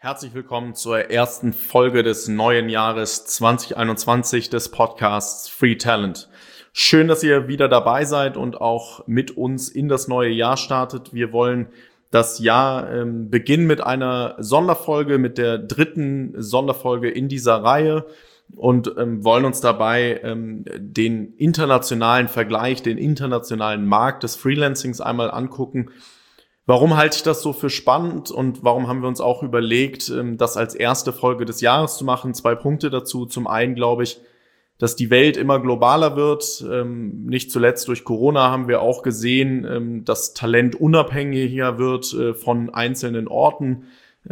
Herzlich willkommen zur ersten Folge des neuen Jahres 2021 des Podcasts Free Talent. Schön, dass ihr wieder dabei seid und auch mit uns in das neue Jahr startet. Wir wollen das Jahr beginnen mit einer Sonderfolge, mit der dritten Sonderfolge in dieser Reihe und wollen uns dabei den internationalen Vergleich, den internationalen Markt des Freelancings einmal angucken. Warum halte ich das so für spannend und warum haben wir uns auch überlegt, das als erste Folge des Jahres zu machen? 2 Punkte dazu. Zum einen glaube ich, dass die Welt immer globaler wird. Nicht zuletzt durch Corona haben wir auch gesehen, dass Talent unabhängiger wird von einzelnen Orten.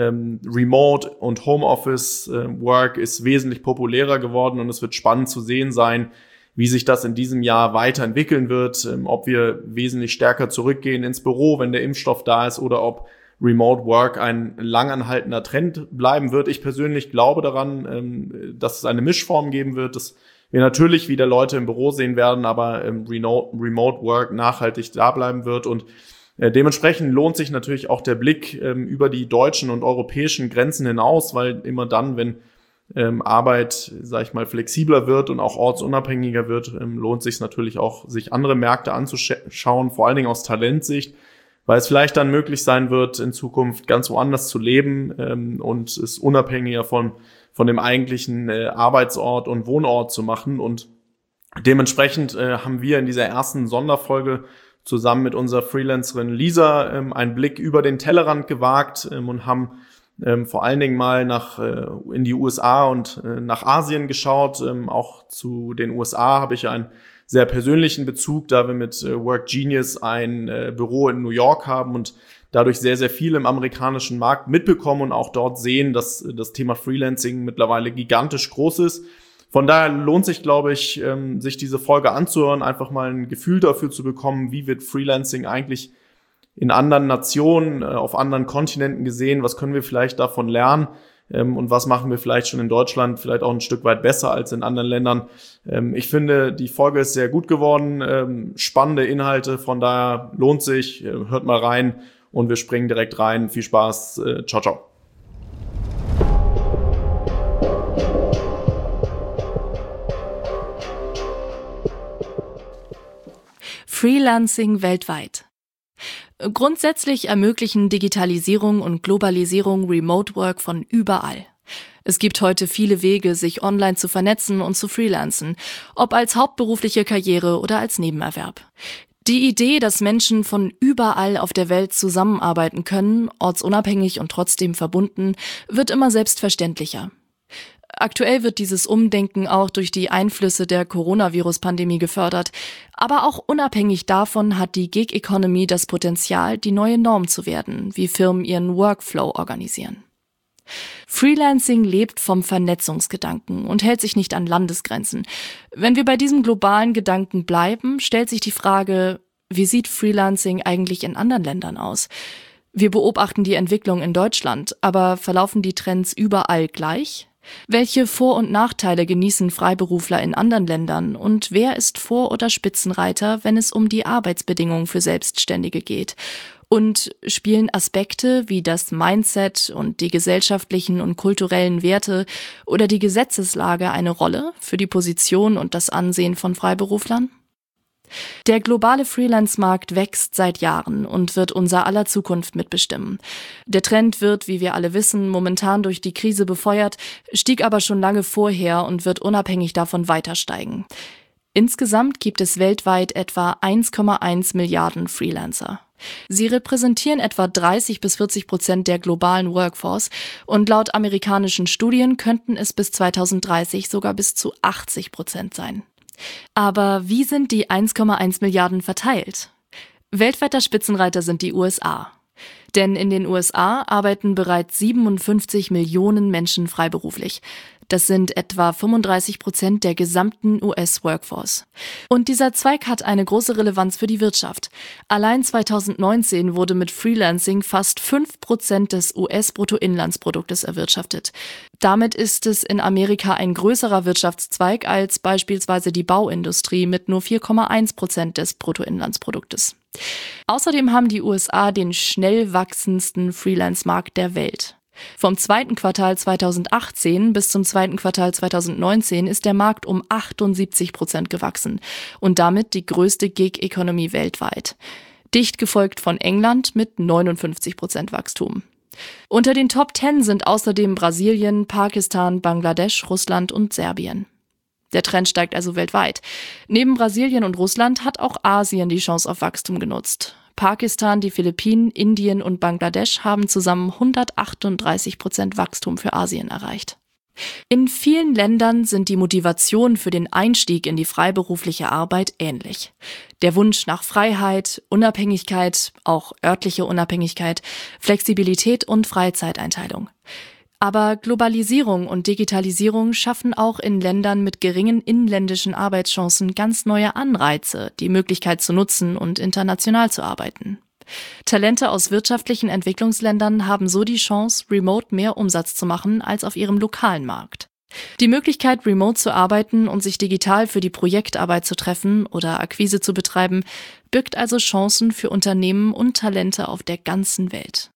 Remote und Homeoffice Work ist wesentlich populärer geworden und es wird spannend zu sehen sein, wie sich das in diesem Jahr weiterentwickeln wird, ob wir wesentlich stärker zurückgehen ins Büro, wenn der Impfstoff da ist, oder ob Remote Work ein langanhaltender Trend bleiben wird. Ich persönlich glaube daran, dass es eine Mischform geben wird, dass wir natürlich wieder Leute im Büro sehen werden, aber Remote Work nachhaltig da bleiben wird und dementsprechend lohnt sich natürlich auch der Blick über die deutschen und europäischen Grenzen hinaus, weil immer dann, wenn Arbeit, sag ich mal, flexibler wird und auch ortsunabhängiger wird, lohnt sich natürlich auch, sich andere Märkte anzuschauen, vor allen Dingen aus Talentsicht, weil es vielleicht dann möglich sein wird, in Zukunft ganz woanders zu leben und es unabhängiger von dem eigentlichen Arbeitsort und Wohnort zu machen. Und dementsprechend haben wir in dieser ersten Sonderfolge zusammen mit unserer Freelancerin Lisa einen Blick über den Tellerrand gewagt und haben vor allen Dingen mal in die USA und nach Asien geschaut. Auch zu den USA habe ich einen sehr persönlichen Bezug, da wir mit Work Genius ein Büro in New York haben und dadurch sehr, sehr viel im amerikanischen Markt mitbekommen und auch dort sehen, dass das Thema Freelancing mittlerweile gigantisch groß ist. Von daher lohnt sich, glaube ich, sich diese Folge anzuhören, einfach mal ein Gefühl dafür zu bekommen, wie wird Freelancing eigentlich in anderen Nationen, auf anderen Kontinenten gesehen, was können wir vielleicht davon lernen und was machen wir vielleicht schon in Deutschland vielleicht auch ein Stück weit besser als in anderen Ländern. Ich finde, die Folge ist sehr gut geworden, spannende Inhalte, von daher lohnt sich, hört mal rein und wir springen direkt rein. Viel Spaß, ciao, ciao. Freelancing weltweit. Grundsätzlich ermöglichen Digitalisierung und Globalisierung Remote Work von überall. Es gibt heute viele Wege, sich online zu vernetzen und zu freelancen, ob als hauptberufliche Karriere oder als Nebenerwerb. Die Idee, dass Menschen von überall auf der Welt zusammenarbeiten können, ortsunabhängig und trotzdem verbunden, wird immer selbstverständlicher. Aktuell wird dieses Umdenken auch durch die Einflüsse der Coronavirus-Pandemie gefördert. Aber auch unabhängig davon hat die Gig-Economy das Potenzial, die neue Norm zu werden, wie Firmen ihren Workflow organisieren. Freelancing lebt vom Vernetzungsgedanken und hält sich nicht an Landesgrenzen. Wenn wir bei diesem globalen Gedanken bleiben, stellt sich die Frage, wie sieht Freelancing eigentlich in anderen Ländern aus? Wir beobachten die Entwicklung in Deutschland, aber verlaufen die Trends überall gleich? Welche Vor- und Nachteile genießen Freiberufler in anderen Ländern und wer ist Vor- oder Spitzenreiter, wenn es um die Arbeitsbedingungen für Selbstständige geht? Und spielen Aspekte wie das Mindset und die gesellschaftlichen und kulturellen Werte oder die Gesetzeslage eine Rolle für die Position und das Ansehen von Freiberuflern? Der globale Freelance-Markt wächst seit Jahren und wird unser aller Zukunft mitbestimmen. Der Trend wird, wie wir alle wissen, momentan durch die Krise befeuert, stieg aber schon lange vorher und wird unabhängig davon weiter steigen. Insgesamt gibt es weltweit etwa 1,1 Milliarden Freelancer. Sie repräsentieren etwa 30-40% der globalen Workforce und laut amerikanischen Studien könnten es bis 2030 sogar bis zu 80% sein. Aber wie sind die 1,1 Milliarden verteilt? Weltweiter Spitzenreiter sind die USA. Denn in den USA arbeiten bereits 57 Millionen Menschen freiberuflich. Das sind etwa 35% der gesamten US-Workforce. Und dieser Zweig hat eine große Relevanz für die Wirtschaft. Allein 2019 wurde mit Freelancing fast 5% des US-Bruttoinlandsproduktes erwirtschaftet. Damit ist es in Amerika ein größerer Wirtschaftszweig als beispielsweise die Bauindustrie mit nur 4,1% des Bruttoinlandsproduktes. Außerdem haben die USA den schnell wachsendsten Freelance-Markt der Welt. Vom zweiten Quartal 2018 bis zum zweiten Quartal 2019 ist der Markt um 78% gewachsen und damit die größte Gig-Economy weltweit. Dicht gefolgt von England mit 59% Wachstum. Unter den Top 10 sind außerdem Brasilien, Pakistan, Bangladesch, Russland und Serbien. Der Trend steigt also weltweit. Neben Brasilien und Russland hat auch Asien die Chance auf Wachstum genutzt. Pakistan, die Philippinen, Indien und Bangladesch haben zusammen 138% Wachstum für Asien erreicht. In vielen Ländern sind die Motivationen für den Einstieg in die freiberufliche Arbeit ähnlich. Der Wunsch nach Freiheit, Unabhängigkeit, auch örtliche Unabhängigkeit, Flexibilität und Freizeiteinteilung. Aber Globalisierung und Digitalisierung schaffen auch in Ländern mit geringen inländischen Arbeitschancen ganz neue Anreize, die Möglichkeit zu nutzen und international zu arbeiten. Talente aus wirtschaftlichen Entwicklungsländern haben so die Chance, remote mehr Umsatz zu machen als auf ihrem lokalen Markt. Die Möglichkeit, remote zu arbeiten und sich digital für die Projektarbeit zu treffen oder Akquise zu betreiben, birgt also Chancen für Unternehmen und Talente auf der ganzen Welt.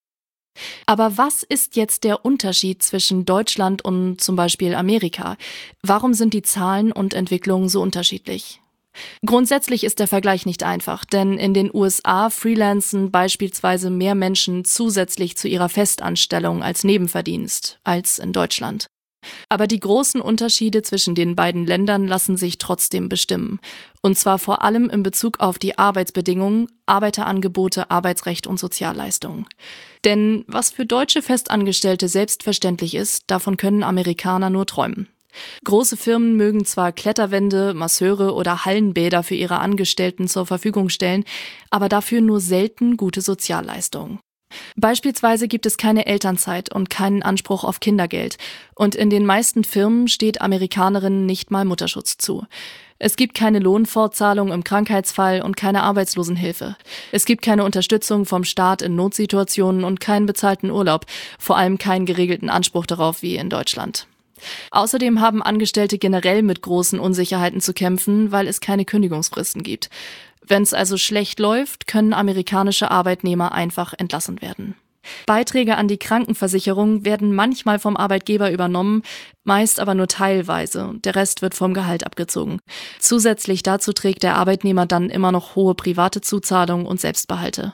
Aber was ist jetzt der Unterschied zwischen Deutschland und zum Beispiel Amerika? Warum sind die Zahlen und Entwicklungen so unterschiedlich? Grundsätzlich ist der Vergleich nicht einfach, denn in den USA freelancen beispielsweise mehr Menschen zusätzlich zu ihrer Festanstellung als Nebenverdienst als in Deutschland. Aber die großen Unterschiede zwischen den beiden Ländern lassen sich trotzdem bestimmen. Und zwar vor allem in Bezug auf die Arbeitsbedingungen, Arbeiterangebote, Arbeitsrecht und Sozialleistungen. Denn was für deutsche Festangestellte selbstverständlich ist, davon können Amerikaner nur träumen. Große Firmen mögen zwar Kletterwände, Masseure oder Hallenbäder für ihre Angestellten zur Verfügung stellen, aber dafür nur selten gute Sozialleistungen. Beispielsweise gibt es keine Elternzeit und keinen Anspruch auf Kindergeld. Und in den meisten Firmen steht Amerikanerinnen nicht mal Mutterschutz zu. Es gibt keine Lohnfortzahlung im Krankheitsfall und keine Arbeitslosenhilfe. Es gibt keine Unterstützung vom Staat in Notsituationen und keinen bezahlten Urlaub, vor allem keinen geregelten Anspruch darauf wie in Deutschland. Außerdem haben Angestellte generell mit großen Unsicherheiten zu kämpfen, weil es keine Kündigungsfristen gibt. Wenn es also schlecht läuft, können amerikanische Arbeitnehmer einfach entlassen werden. Beiträge an die Krankenversicherung werden manchmal vom Arbeitgeber übernommen, meist aber nur teilweise. Der Rest wird vom Gehalt abgezogen. Zusätzlich dazu trägt der Arbeitnehmer dann immer noch hohe private Zuzahlungen und Selbstbehalte.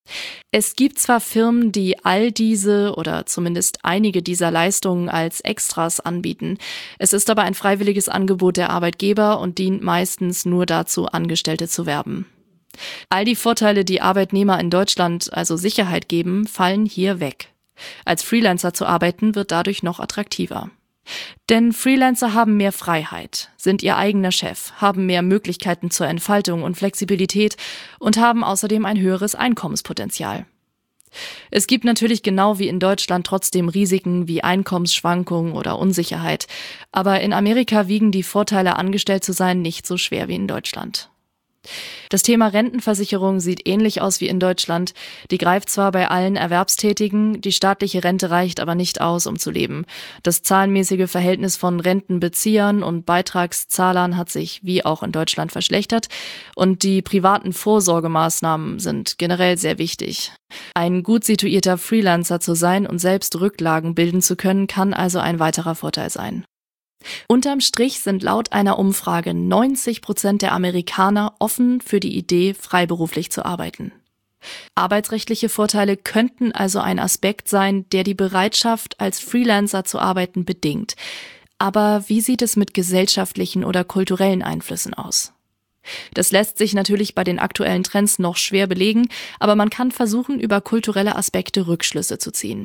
Es gibt zwar Firmen, die all diese oder zumindest einige dieser Leistungen als Extras anbieten. Es ist aber ein freiwilliges Angebot der Arbeitgeber und dient meistens nur dazu, Angestellte zu werben. All die Vorteile, die Arbeitnehmer in Deutschland also Sicherheit geben, fallen hier weg. Als Freelancer zu arbeiten, wird dadurch noch attraktiver. Denn Freelancer haben mehr Freiheit, sind ihr eigener Chef, haben mehr Möglichkeiten zur Entfaltung und Flexibilität und haben außerdem ein höheres Einkommenspotenzial. Es gibt natürlich genau wie in Deutschland trotzdem Risiken wie Einkommensschwankungen oder Unsicherheit, aber in Amerika wiegen die Vorteile, angestellt zu sein, nicht so schwer wie in Deutschland. Das Thema Rentenversicherung sieht ähnlich aus wie in Deutschland. Die greift zwar bei allen Erwerbstätigen, die staatliche Rente reicht aber nicht aus, um zu leben. Das zahlenmäßige Verhältnis von Rentenbeziehern und Beitragszahlern hat sich wie auch in Deutschland verschlechtert und die privaten Vorsorgemaßnahmen sind generell sehr wichtig. Ein gut situierter Freelancer zu sein und selbst Rücklagen bilden zu können, kann also ein weiterer Vorteil sein. Unterm Strich sind laut einer Umfrage 90% der Amerikaner offen für die Idee, freiberuflich zu arbeiten. Arbeitsrechtliche Vorteile könnten also ein Aspekt sein, der die Bereitschaft, als Freelancer zu arbeiten, bedingt. Aber wie sieht es mit gesellschaftlichen oder kulturellen Einflüssen aus? Das lässt sich natürlich bei den aktuellen Trends noch schwer belegen, aber man kann versuchen, über kulturelle Aspekte Rückschlüsse zu ziehen.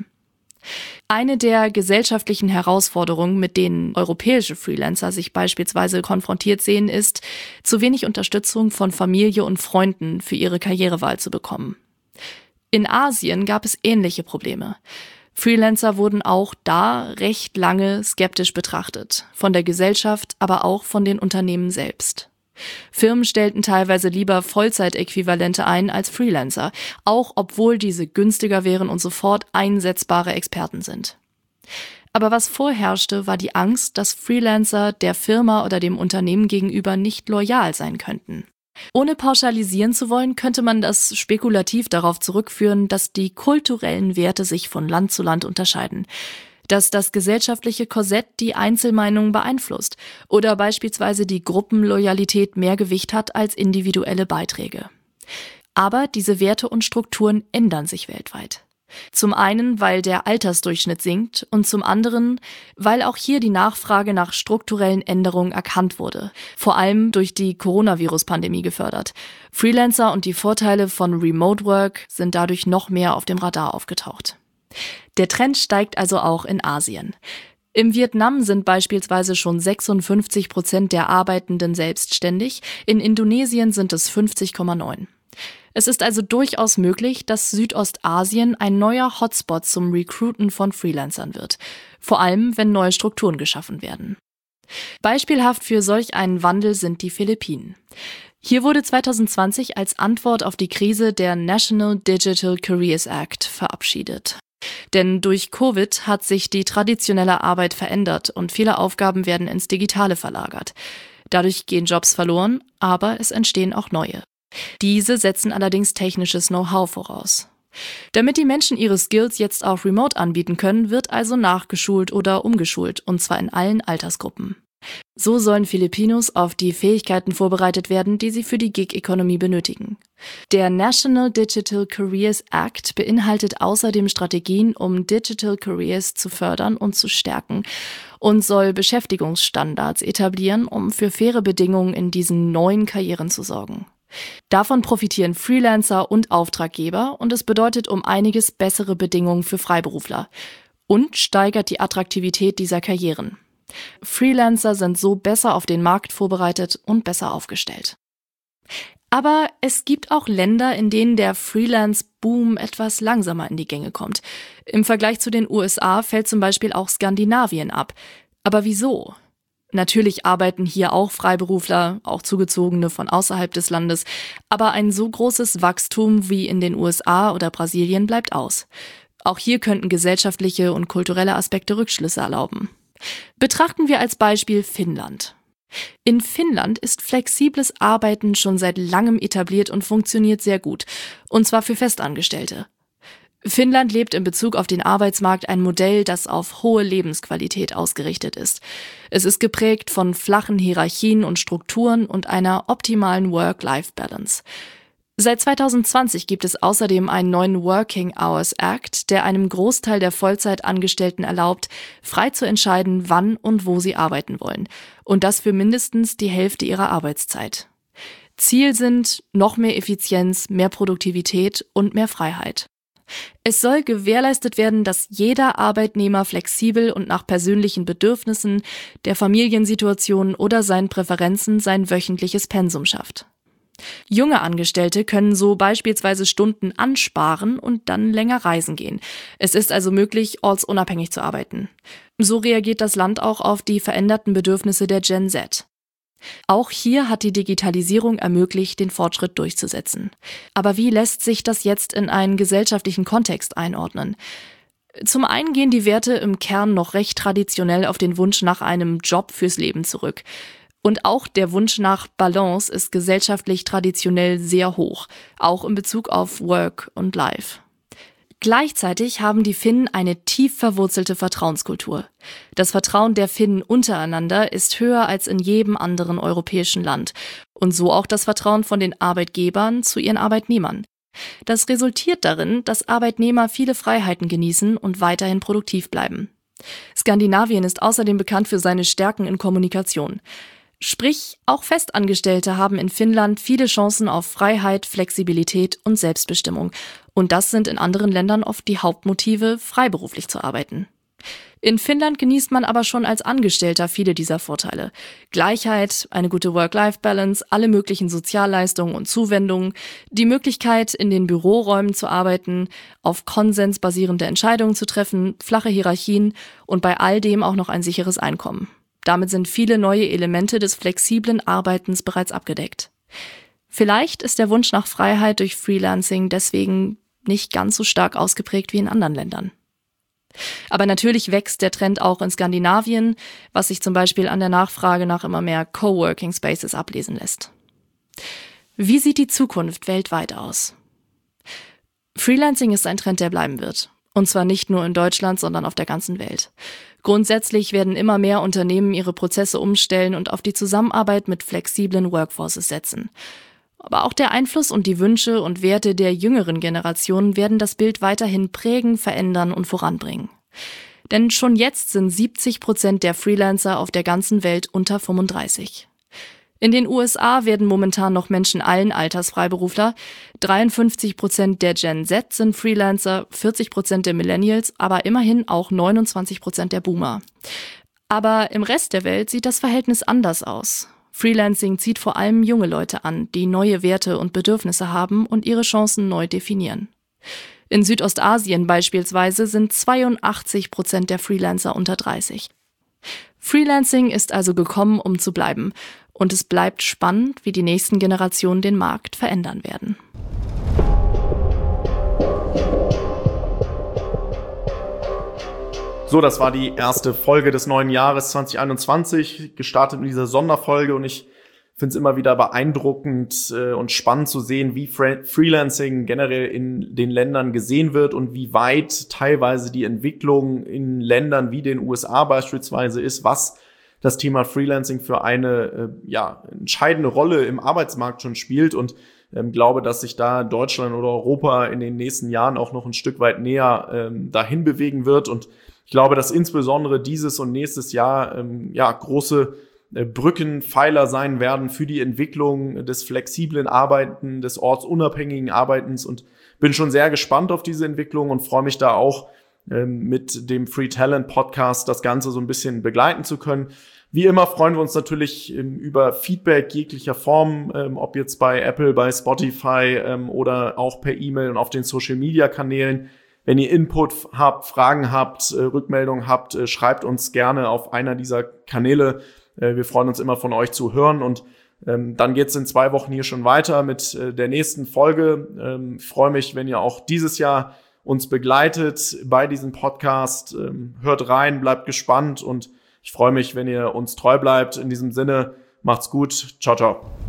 Eine der gesellschaftlichen Herausforderungen, mit denen europäische Freelancer sich beispielsweise konfrontiert sehen, ist, zu wenig Unterstützung von Familie und Freunden für ihre Karrierewahl zu bekommen. In Asien gab es ähnliche Probleme. Freelancer wurden auch da recht lange skeptisch betrachtet, von der Gesellschaft, aber auch von den Unternehmen selbst. Firmen stellten teilweise lieber Vollzeitäquivalente ein als Freelancer, auch obwohl diese günstiger wären und sofort einsetzbare Experten sind. Aber was vorherrschte, war die Angst, dass Freelancer der Firma oder dem Unternehmen gegenüber nicht loyal sein könnten. Ohne pauschalisieren zu wollen, könnte man das spekulativ darauf zurückführen, dass die kulturellen Werte sich von Land zu Land unterscheiden, dass das gesellschaftliche Korsett die Einzelmeinungen beeinflusst oder beispielsweise die Gruppenloyalität mehr Gewicht hat als individuelle Beiträge. Aber diese Werte und Strukturen ändern sich weltweit. Zum einen, weil der Altersdurchschnitt sinkt und zum anderen, weil auch hier die Nachfrage nach strukturellen Änderungen erkannt wurde, vor allem durch die Coronavirus-Pandemie gefördert. Freelancer und die Vorteile von Remote Work sind dadurch noch mehr auf dem Radar aufgetaucht. Der Trend steigt also auch in Asien. Im Vietnam sind beispielsweise schon 56% der Arbeitenden selbstständig, in Indonesien sind es 50,9%. Es ist also durchaus möglich, dass Südostasien ein neuer Hotspot zum Recruiten von Freelancern wird, vor allem wenn neue Strukturen geschaffen werden. Beispielhaft für solch einen Wandel sind die Philippinen. Hier wurde 2020 als Antwort auf die Krise der National Digital Careers Act verabschiedet. Denn durch Covid hat sich die traditionelle Arbeit verändert und viele Aufgaben werden ins Digitale verlagert. Dadurch gehen Jobs verloren, aber es entstehen auch neue. Diese setzen allerdings technisches Know-how voraus. Damit die Menschen ihre Skills jetzt auch remote anbieten können, wird also nachgeschult oder umgeschult, und zwar in allen Altersgruppen. So sollen Filipinos auf die Fähigkeiten vorbereitet werden, die sie für die Gig-Economy benötigen. Der National Digital Careers Act beinhaltet außerdem Strategien, um Digital Careers zu fördern und zu stärken und soll Beschäftigungsstandards etablieren, um für faire Bedingungen in diesen neuen Karrieren zu sorgen. Davon profitieren Freelancer und Auftraggeber und es bedeutet um einiges bessere Bedingungen für Freiberufler und steigert die Attraktivität dieser Karrieren. Freelancer sind so besser auf den Markt vorbereitet und besser aufgestellt. Aber es gibt auch Länder, in denen der Freelance-Boom etwas langsamer in die Gänge kommt. Im Vergleich zu den USA fällt zum Beispiel auch Skandinavien ab. Aber wieso? Natürlich arbeiten hier auch Freiberufler, auch Zugezogene von außerhalb des Landes, aber ein so großes Wachstum wie in den USA oder Brasilien bleibt aus. Auch hier könnten gesellschaftliche und kulturelle Aspekte Rückschlüsse erlauben. Betrachten wir als Beispiel Finnland. In Finnland ist flexibles Arbeiten schon seit langem etabliert und funktioniert sehr gut, und zwar für Festangestellte. Finnland lebt in Bezug auf den Arbeitsmarkt ein Modell, das auf hohe Lebensqualität ausgerichtet ist. Es ist geprägt von flachen Hierarchien und Strukturen und einer optimalen Work-Life-Balance. Seit 2020 gibt es außerdem einen neuen Working Hours Act, der einem Großteil der Vollzeitangestellten erlaubt, frei zu entscheiden, wann und wo sie arbeiten wollen. Und das für mindestens die Hälfte ihrer Arbeitszeit. Ziel sind noch mehr Effizienz, mehr Produktivität und mehr Freiheit. Es soll gewährleistet werden, dass jeder Arbeitnehmer flexibel und nach persönlichen Bedürfnissen, der Familiensituation oder seinen Präferenzen sein wöchentliches Pensum schafft. Junge Angestellte können so beispielsweise Stunden ansparen und dann länger reisen gehen. Es ist also möglich, ortsunabhängig zu arbeiten. So reagiert das Land auch auf die veränderten Bedürfnisse der Gen Z. Auch hier hat die Digitalisierung ermöglicht, den Fortschritt durchzusetzen. Aber wie lässt sich das jetzt in einen gesellschaftlichen Kontext einordnen? Zum einen gehen die Werte im Kern noch recht traditionell auf den Wunsch nach einem Job fürs Leben zurück. Und auch der Wunsch nach Balance ist gesellschaftlich traditionell sehr hoch, auch in Bezug auf Work und Life. Gleichzeitig haben die Finnen eine tief verwurzelte Vertrauenskultur. Das Vertrauen der Finnen untereinander ist höher als in jedem anderen europäischen Land und so auch das Vertrauen von den Arbeitgebern zu ihren Arbeitnehmern. Das resultiert darin, dass Arbeitnehmer viele Freiheiten genießen und weiterhin produktiv bleiben. Skandinavien ist außerdem bekannt für seine Stärken in Kommunikation. Sprich, auch Festangestellte haben in Finnland viele Chancen auf Freiheit, Flexibilität und Selbstbestimmung. Und das sind in anderen Ländern oft die Hauptmotive, freiberuflich zu arbeiten. In Finnland genießt man aber schon als Angestellter viele dieser Vorteile. Gleichheit, eine gute Work-Life-Balance, alle möglichen Sozialleistungen und Zuwendungen, die Möglichkeit, in den Büroräumen zu arbeiten, auf Konsens basierende Entscheidungen zu treffen, flache Hierarchien und bei all dem auch noch ein sicheres Einkommen. Damit sind viele neue Elemente des flexiblen Arbeitens bereits abgedeckt. Vielleicht ist der Wunsch nach Freiheit durch Freelancing deswegen nicht ganz so stark ausgeprägt wie in anderen Ländern. Aber natürlich wächst der Trend auch in Skandinavien, was sich zum Beispiel an der Nachfrage nach immer mehr Coworking Spaces ablesen lässt. Wie sieht die Zukunft weltweit aus? Freelancing ist ein Trend, der bleiben wird. Und zwar nicht nur in Deutschland, sondern auf der ganzen Welt. Grundsätzlich werden immer mehr Unternehmen ihre Prozesse umstellen und auf die Zusammenarbeit mit flexiblen Workforces setzen. Aber auch der Einfluss und die Wünsche und Werte der jüngeren Generationen werden das Bild weiterhin prägen, verändern und voranbringen. Denn schon jetzt sind 70% der Freelancer auf der ganzen Welt unter 35. In den USA werden momentan noch Menschen allen Alters Freiberufler. 53% der Gen Z sind Freelancer, 40% der Millennials, aber immerhin auch 29% der Boomer. Aber im Rest der Welt sieht das Verhältnis anders aus. Freelancing zieht vor allem junge Leute an, die neue Werte und Bedürfnisse haben und ihre Chancen neu definieren. In Südostasien beispielsweise sind 82% der Freelancer unter 30. Freelancing ist also gekommen, um zu bleiben. Und es bleibt spannend, wie die nächsten Generationen den Markt verändern werden. So, das war die erste Folge des neuen Jahres 2021, gestartet mit dieser Sonderfolge, und ich finde es immer wieder beeindruckend und spannend zu sehen, wie Freelancing generell in den Ländern gesehen wird und wie weit teilweise die Entwicklung in Ländern wie den USA beispielsweise ist, was das Thema Freelancing für eine entscheidende Rolle im Arbeitsmarkt schon spielt, und glaube, dass sich da Deutschland oder Europa in den nächsten Jahren auch noch ein Stück weit näher dahin bewegen wird. Und ich glaube, dass insbesondere dieses und nächstes Jahr große Brückenpfeiler sein werden für die Entwicklung des flexiblen Arbeiten, des ortsunabhängigen Arbeitens, und bin schon sehr gespannt auf diese Entwicklung und freue mich da auch mit dem Free Talent Podcast das Ganze so ein bisschen begleiten zu können. Wie immer freuen wir uns natürlich über Feedback jeglicher Form, ob jetzt bei Apple, bei Spotify oder auch per E-Mail und auf den Social Media Kanälen. Wenn ihr Input habt, Fragen habt, Rückmeldungen habt, schreibt uns gerne auf einer dieser Kanäle. Wir freuen uns immer, von euch zu hören, und dann geht's in 2 Wochen hier schon weiter mit der nächsten Folge. Ich freue mich, wenn ihr auch dieses Jahr uns begleitet bei diesem Podcast. Hört rein, bleibt gespannt, und ich freue mich, wenn ihr uns treu bleibt. In diesem Sinne, macht's gut. Ciao, ciao.